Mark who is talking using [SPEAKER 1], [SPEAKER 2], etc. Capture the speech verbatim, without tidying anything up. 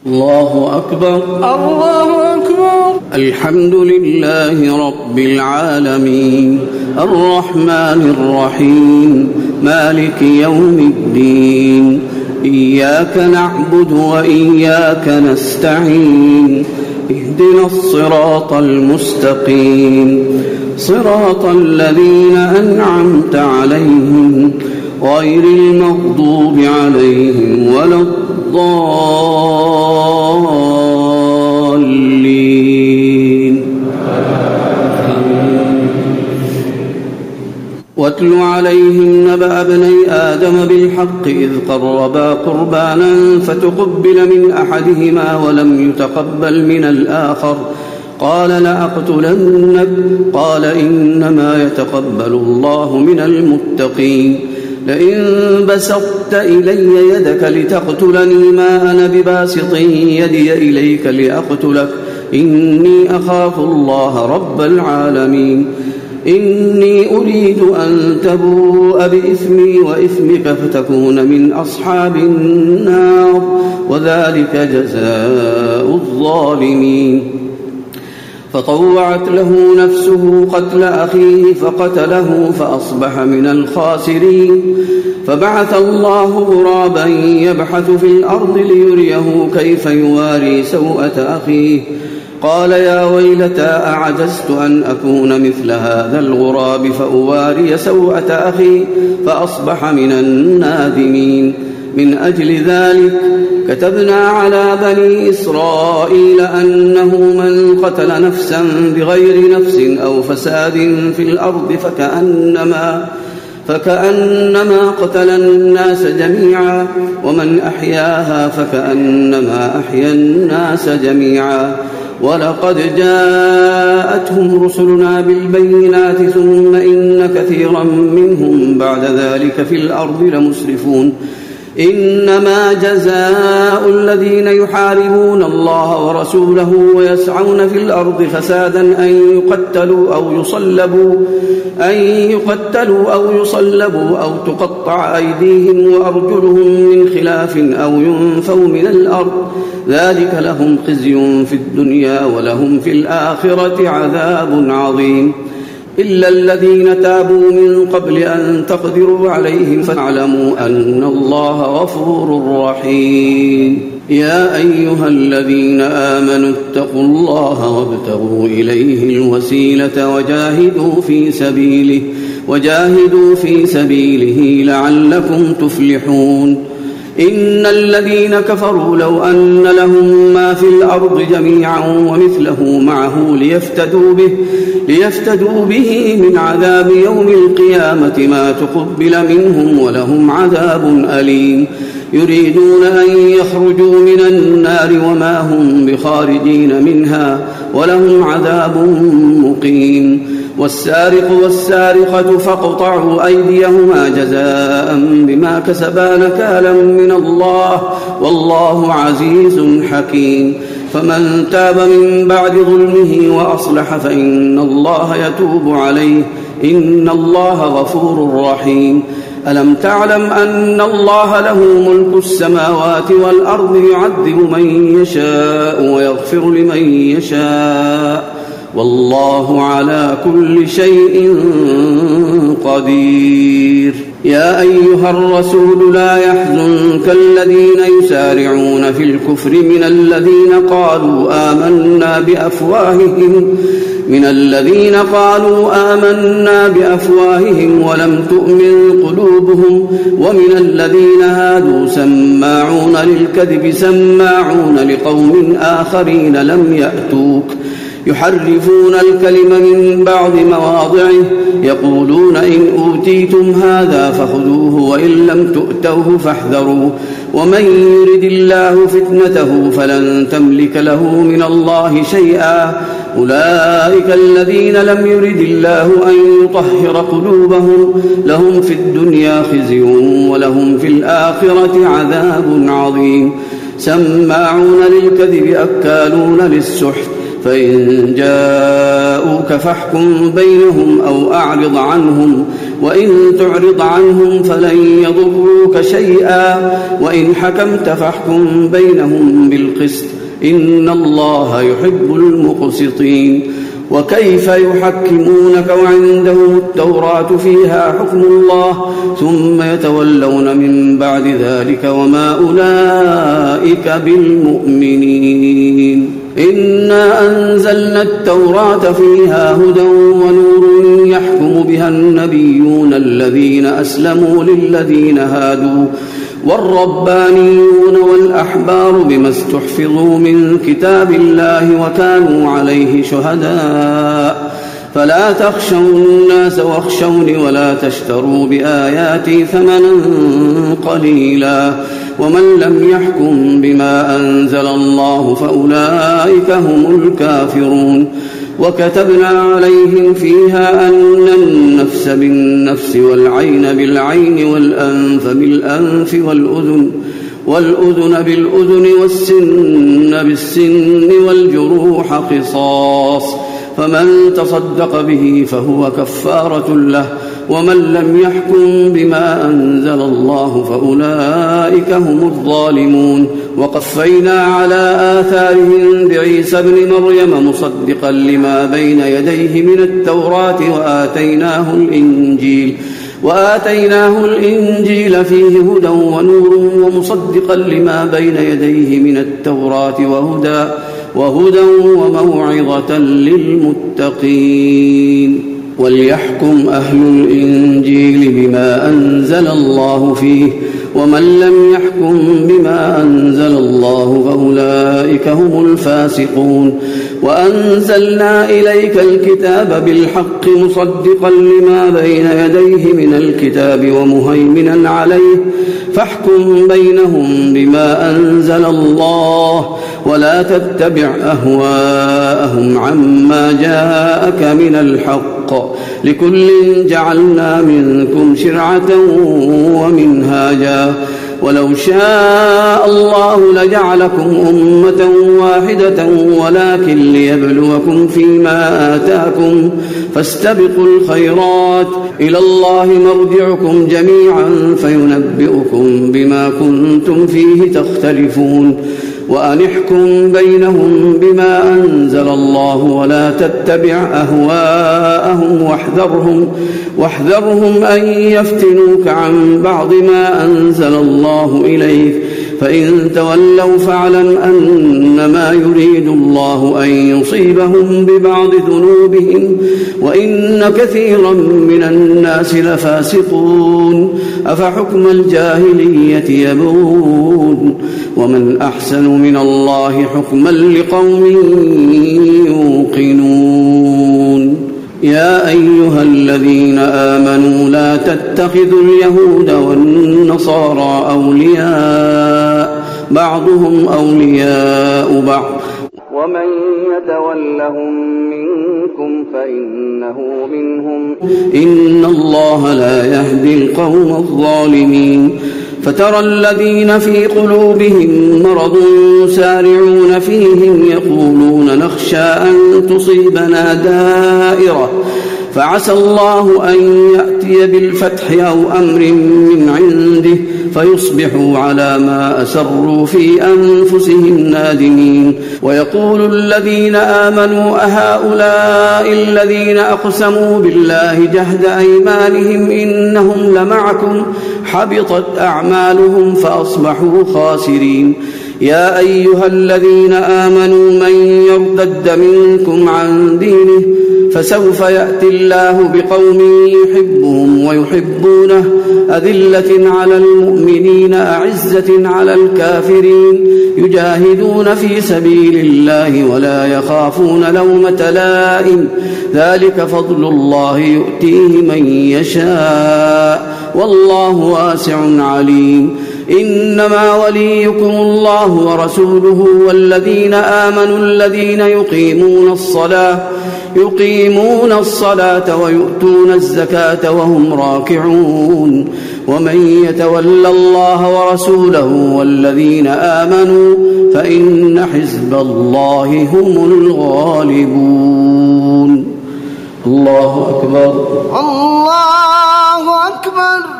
[SPEAKER 1] الله أكبر
[SPEAKER 2] الله أكبر.
[SPEAKER 1] الحمد لله رب العالمين الرحمن الرحيم مالك يوم الدين إياك نعبد وإياك نستعين اهدنا الصراط المستقيم صراط الذين أنعمت عليهم غير المغضوب عليهم ولا الضالين. واتل عليهم نبأ ابني آدم بالحق إذ قربا قربانا فتقبل من أحدهما ولم يتقبل من الآخر قال لأقتلنك قال إنما يتقبل الله من المتقين لئن بسطت إلي يدك لتقتلني ما أنا بباسط يدي إليك لأقتلك إني أخاف الله رب العالمين إني أريد أن تبوء بإثمي وإثمك فتكون من أصحاب النار وذلك جزاء الظالمين. فطوعت له نفسه قتل أخيه فقتله فأصبح من الخاسرين. فبعث الله غرابا يبحث في الأرض ليريه كيف يواري سوءة أخيه قال يا ويلتى أعجزت أن أكون مثل هذا الغراب فأواري سوءة أخي فأصبح من النادمين. من أجل ذلك كتبنا على بني إسرائيل أنه من قتل نفسا بغير نفس أو فساد في الأرض فكأنما, فكأنما قتل الناس جميعا ومن أحياها فكأنما أحيا الناس جميعا. ولقد جاءتهم رسلنا بالبينات ثم إن كثيرا منهم بعد ذلك في الأرض لمسرفون. إنما جزاء الذين يحاربون الله ورسوله ويسعون في الأرض فسادا أن يقتلوا أو يصلبوا أن يقتلوا أو يصلبوا أو تقطع أيديهم وأرجلهم من خلاف أو ينفوا من الأرض ذلك لهم خزي في الدنيا ولهم في الآخرة عذاب عظيم. إلا الذين تابوا من قبل أن تقدروا عليهم فاعلموا أن الله غفور رحيم. يا أيها الذين آمنوا اتقوا الله وابتغوا إليه الوسيلة وجاهدوا في سبيله وجاهدوا في سبيله لعلكم تفلحون. إن الذين كفروا لو أن لهم ما في الأرض جميعا ومثله معه ليفتدوا به, ليفتدوا به من عذاب يوم القيامة ما تقبل منهم ولهم عذاب أليم. يريدون أن يخرجوا من النار وما هم بخارجين منها ولهم عذاب مقيم. والسارق والسارقة فاقطعوا أيديهما جزاء بما كسبا نكالا من الله والله عزيز حكيم. فمن تاب من بعد ظلمه وأصلح فإن الله يتوب عليه إن الله غفور رحيم. ألم تعلم أن الله له ملك السماوات والأرض يعذب من يشاء ويغفر لمن يشاء والله على كل شيء قدير. يا أيها الرسول لا يحزنك الذين يسارعون في الكفر من الذين قالوا آمنا بأفواههم من الذين قالوا آمنا بأفواههم ولم تؤمن قلوبهم ومن الذين هادوا سماعون للكذب سماعون لقوم آخرين لم يأتوك يحرفون الكلم من بعض مواضعه يقولون إن أوتيتم هذا فخذوه وإن لم تؤتوه فاحذروا ومن يرد الله فتنته فلن تملك له من الله شيئا أولئك الذين لم يرد الله أن يطهر قلوبهم لهم في الدنيا خزي ولهم في الآخرة عذاب عظيم. سماعون للكذب أكالون للسحت فإن جاءوك فاحكم بينهم أو أعرض عنهم، وإن تعرض عنهم فلن يضروك شيئا، وإن حكمت فاحكم بينهم بالقسط، إن الله يحب المقسطين. وكيف يحكمونك وعندهم التوراة فيها حكم الله ثم يتولون من بعد ذلك وما أولئك بالمؤمنين. إنا أنزلنا التوراة فيها هدى ونور يحكم بها النبيون الذين أسلموا للذين هادوا والربانيون والأحبار بما استحفظوا من كتاب الله وكانوا عليه شهداء، فلا تخشوا الناس واخشوني ولا تشتروا بآياتي ثمنا قليلا، ومن لم يحكم بما أنزل الله فأولئك هم الكافرون. وكتبنا عليهم فيها أن النفس بالنفس والعين بالعين والأنف بالأنف والأذن والأذن بالأذن والسن بالسن والجروح قصاص، فمن تصدق به فهو كفارة له، ومن لم يحكم بما أنزل الله فأولئك هم الظالمون. وقفينا على آثارهم بعيسى ابن مريم مصدقا لما بين يديه من التوراة وآتيناه الإنجيل وآتيناه الإنجيل فيه هدى ونور ومصدقا لما بين يديه من التوراة وهدى وهدى وموعظة للمتقين. وليحكم أهل الإنجيل بما أنزل الله فيه، ومن لم يحكم بما أنزل الله فأولئك هم الفاسقون. وأنزلنا إليك الكتاب بالحق مصدقا لما بين يديه من الكتاب ومهيمنا عليه، فاحكم بينهم بما أنزل الله ولا تتبع أهواءهم عما جاءك من الحق، لكل جعلنا منكم شرعة ومنهاجا، ولو شاء الله لجعلكم أمة واحدة ولكن ليبلوكم فيما آتاكم، فاستبقوا الخيرات، إلى الله مرجعكم جميعا فينبئكم بما كنتم فيه تختلفون. وأن احكم بينهم بما أنزل الله ولا تتبع أهواءهم واحذرهم, واحذرهم أن يفتنوك عن بعض ما أنزل الله إليك، فإن تولوا فاعلم أنما يريد الله أن يصيبهم ببعض ذنوبهم وإن كثيرا من الناس لفاسقون. أفحكم الجاهلية يبغون ومن أحسن من الله حكما لقوم يوقنون. يا أيها الذين آمنوا لا تتخذوا اليهود والنصارى أولياء بعضهم أولياء بعض ومن يتولهم منكم فإنه منهم إن الله لا يهدي القوم الظالمين. فترى الذين في قلوبهم مرض يسارعون فيهم يقولون نخشى أن تصيبنا دائرة فعسى الله أن يأتي بالفتح أو أمر من عنده فيصبحوا على ما أسروا في أنفسهم نادمين. ويقول الذين آمنوا أهؤلاء الذين أقسموا بالله جهد أيمانهم إنهم لمعكم حبطت أعمالهم فأصبحوا خاسرين. يا أيها الذين آمنوا من يرتد منكم عن دينه فسوف يأتي الله بقوم يحبهم ويحبونه أذلة على المؤمنين أعزة على الكافرين يجاهدون في سبيل الله ولا يخافون لومة لائم ذلك فضل الله يؤتيه من يشاء والله واسع عليم. إنما وليكم الله ورسوله والذين آمنوا الذين يقيمون الصلاة يقيمون الصلاة ويؤتون الزكاة وهم راكعون ومن يتول الله ورسوله والذين آمنوا فإن حزب الله هم الغالبون. الله أكبر.
[SPEAKER 2] الله أكبر.